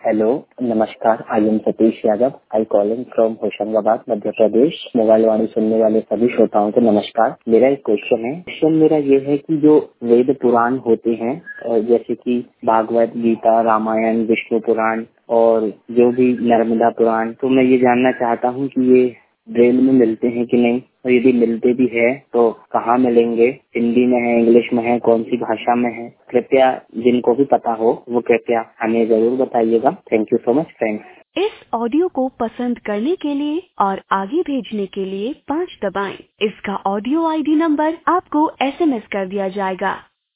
Hello, नमस्कार। I am Satish Yadav. I calling from Hoshangabad, Madhya Pradesh. Mobile Vaani सुनने वाले सभी श्रोताओं को नमस्कार। मेरा एक क्वेश्चन है। क्वेश्चन मेरा ये है कि जो वेद पुराण होते हैं, जैसे कि भागवत गीता, रामायण, विष्णु पुराण और जो भी नर्मदा पुराण, तो मैं ये जानना चाहता हूँ कि ये ब्रेल में मिलते हैं कि नहीं, और यदि मिलते भी है तो कहाँ मिलेंगे? हिंदी में है, इंग्लिश में है, कौन सी भाषा में है? कृपया जिनको भी पता हो वो कृपया हमें जरूर बताइएगा। Thank you so much friends. इस ऑडियो को पसंद करने के लिए और आगे भेजने के लिए 5 दबाएं। इसका ऑडियो आईडी नंबर आपको SMS कर दिया जाएगा।